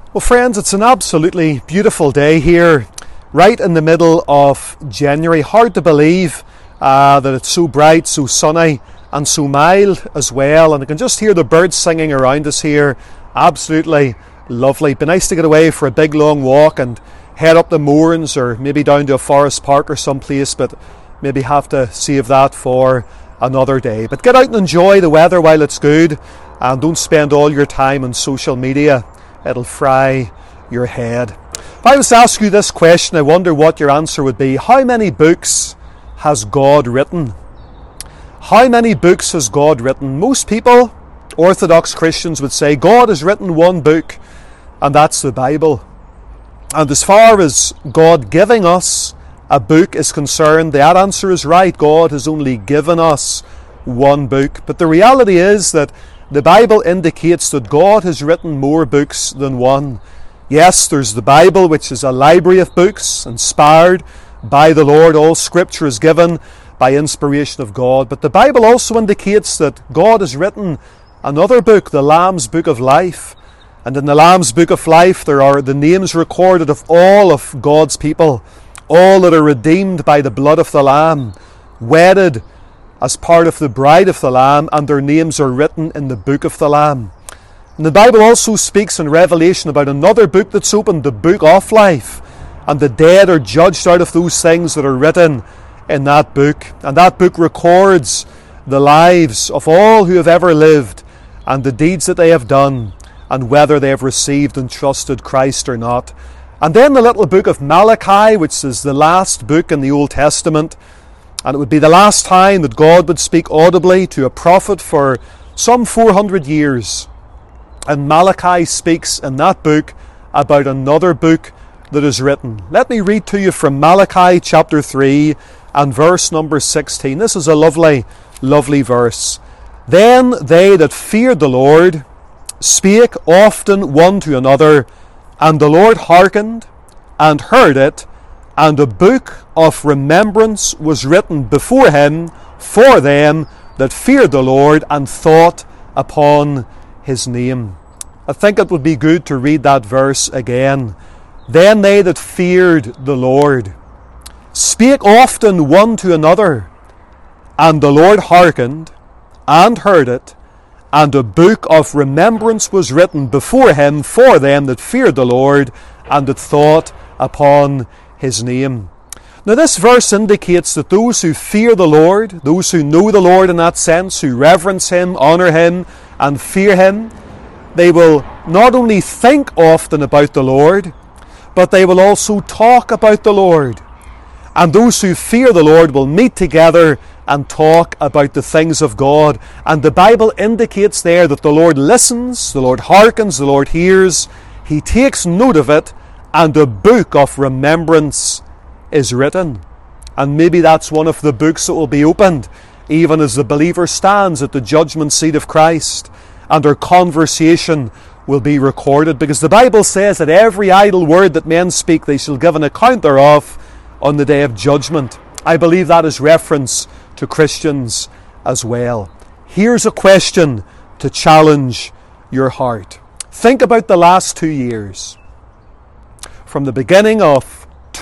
Well, friends, it's an absolutely beautiful day here, right in the middle of January. Hard to believe that it's so bright, so sunny, and so mild as well. And I can just hear the birds singing around us here. Absolutely lovely. Be nice to get away for a big long walk and head up the moorings, or maybe down to a forest park or someplace, but maybe have to save that for another day. But get out and enjoy the weather while it's good, and don't spend all your time on social media. It'll fry your head. If I was to ask you this question, I wonder what your answer would be. How many books has God written? How many books has God written? Most people, Orthodox Christians, would say God has written one book, and that's the Bible. And as far as God giving us a book is concerned, that answer is right. God has only given us one book. But the reality is that the Bible indicates that God has written more books than one. Yes, there's the Bible, which is a library of books, inspired by the Lord. All Scripture is given by inspiration of God. But the Bible also indicates that God has written another book, the Lamb's Book of Life. And in the Lamb's Book of Life, there are the names recorded of all of God's people, all that are redeemed by the blood of the Lamb, wedded as part of the bride of the Lamb, and their names are written in the book of the Lamb. And the Bible also speaks in Revelation about another book that's opened, the book of life, and the dead are judged out of those things that are written in that book. And that book records the lives of all who have ever lived, and the deeds that they have done, and whether they have received and trusted Christ or not. And then the little book of Malachi, which is the last book in the Old Testament, and it would be the last time that God would speak audibly to a prophet for some 400 years. And Malachi speaks in that book about another book that is written. Let me read to you from Malachi chapter 3 and verse number 16. This is a lovely, lovely verse. Then they that feared the Lord spake often one to another, and the Lord hearkened and heard it, and a book of remembrance was written before him for them that feared the Lord and thought upon his name. I think it would be good to read that verse again. Then they that feared the Lord spake often one to another, and the Lord hearkened and heard it, and a book of remembrance was written before him for them that feared the Lord and that thought upon his name. Now this verse indicates that those who fear the Lord, those who know the Lord in that sense, who reverence him, honour him and fear him, they will not only think often about the Lord, but they will also talk about the Lord. And those who fear the Lord will meet together and talk about the things of God. And the Bible indicates there that the Lord listens, the Lord hearkens, the Lord hears, he takes note of it, and a book of remembrance is written. And maybe that's one of the books that will be opened even as the believer stands at the judgment seat of Christ, and our conversation will be recorded, because the Bible says that every idle word that men speak they shall give an account thereof on the day of judgment. I believe that is reference to Christians as well. Here's a question to challenge your heart. Think about the last 2 years. From the beginning of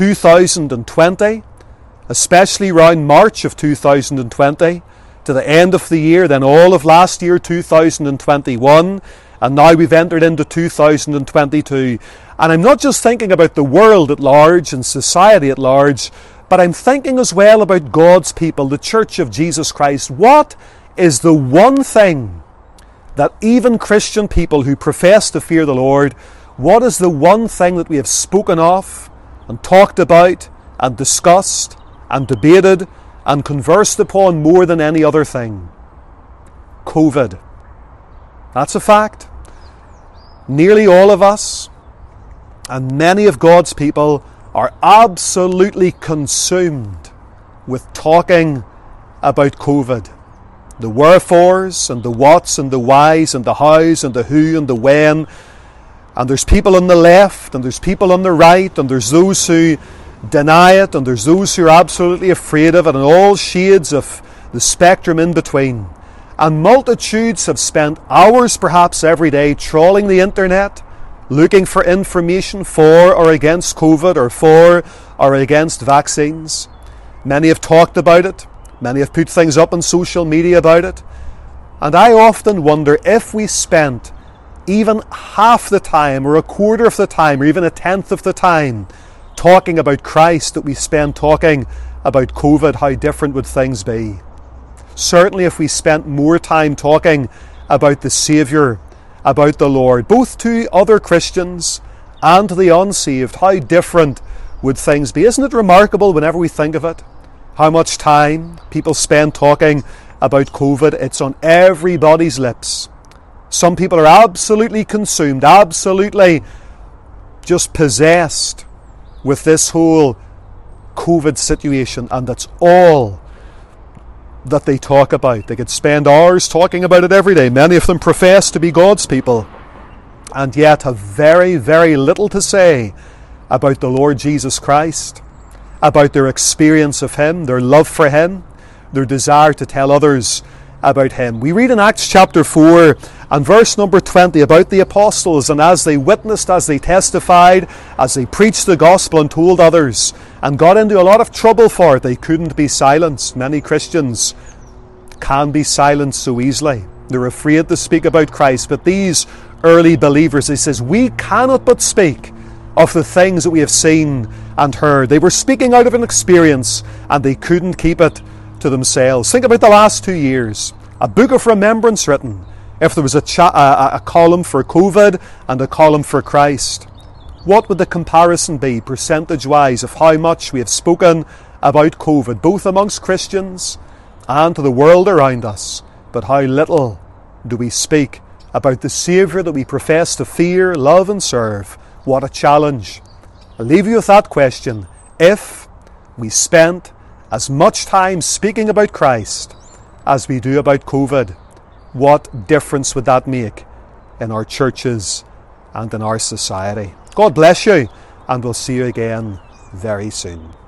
2020, especially around March of 2020, to the end of the year, then all of last year, 2021, and now we've entered into 2022. And I'm not just thinking about the world at large and society at large, but I'm thinking as well about God's people, the Church of Jesus Christ. What is the one thing that even Christian people who profess to fear the Lord, what is the one thing that we have spoken of and talked about and discussed and debated and conversed upon more than any other thing? COVID. That's a fact. Nearly all of us and many of God's people are absolutely consumed with talking about COVID. The wherefores and the whats and the whys and the hows and the who and the when. And there's people on the left and there's people on the right, and there's those who deny it and there's those who are absolutely afraid of it, and all shades of the spectrum in between. And multitudes have spent hours perhaps every day trawling the internet, looking for information for or against COVID or for or against vaccines. Many have talked about it. Many have put things up on social media about it. And I often wonder if we spent even half the time or a quarter of the time or even a tenth of the time talking about Christ that we spend talking about COVID, how different would things be? Certainly if we spent more time talking about the Saviour, about the Lord, both to other Christians and to the unsaved, how different would things be? Isn't it remarkable whenever we think of it, how much time people spend talking about COVID? It's on everybody's lips. Some people are absolutely consumed, absolutely just possessed with this whole COVID situation, and that's all that they talk about. They could spend hours talking about it every day. Many of them profess to be God's people and yet have very, very little to say about the Lord Jesus Christ, about their experience of Him, their love for Him, their desire to tell others about Him. We read in Acts chapter 4 and verse number 20 about the apostles, and as they witnessed, as they testified, as they preached the gospel and told others and got into a lot of trouble for it, they couldn't be silenced. Many Christians can be silenced so easily. They're afraid to speak about Christ. But these early believers, he says, we cannot but speak of the things that we have seen and heard. They were speaking out of an experience and they couldn't keep it to themselves. Think about the last 2 years. A book of remembrance written. If there was a column for COVID and a column for Christ, what would the comparison be percentage-wise of how much we have spoken about COVID, both amongst Christians and to the world around us? But how little do we speak about the Saviour that we profess to fear, love and serve? What a challenge. I'll leave you with that question. If we spent as much time speaking about Christ as we do about COVID, what difference would that make in our churches and in our society? God bless you, and we'll see you again very soon.